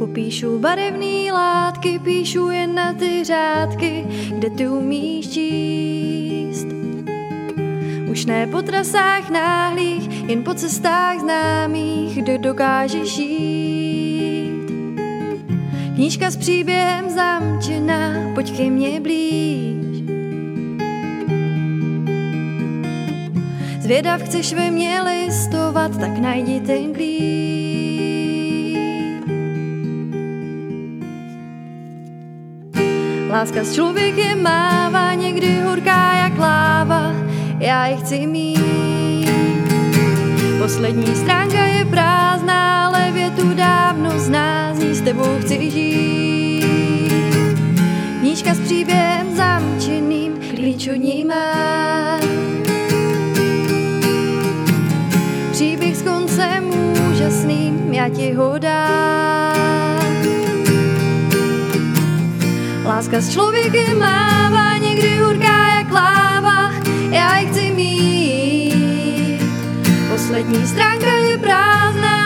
Popíšu barevný látky, píšu jen na ty řádky, kde ty umíš číst. Už ne po trasách náhlých, jen po cestách známých, kde dokážeš jít. Knížka s příběhem zamčená, pojď ke mně blíž. Zvědav chceš ve mně listovat, tak najdi ten klíč. Láska s člověkem mává, někdy horká jak láva, já ji chci mít. Poslední stránka je prázdná, ale větu dávno zná, z ní s tebou chci žít. Knížka s příběhem zamčeným, klíč od ní mám. Příběh s koncem úžasným, já ti ho dám. Láska s člověkem mává, někdy horká jak láva, já ji chci mít. Poslední stránka je prázdná,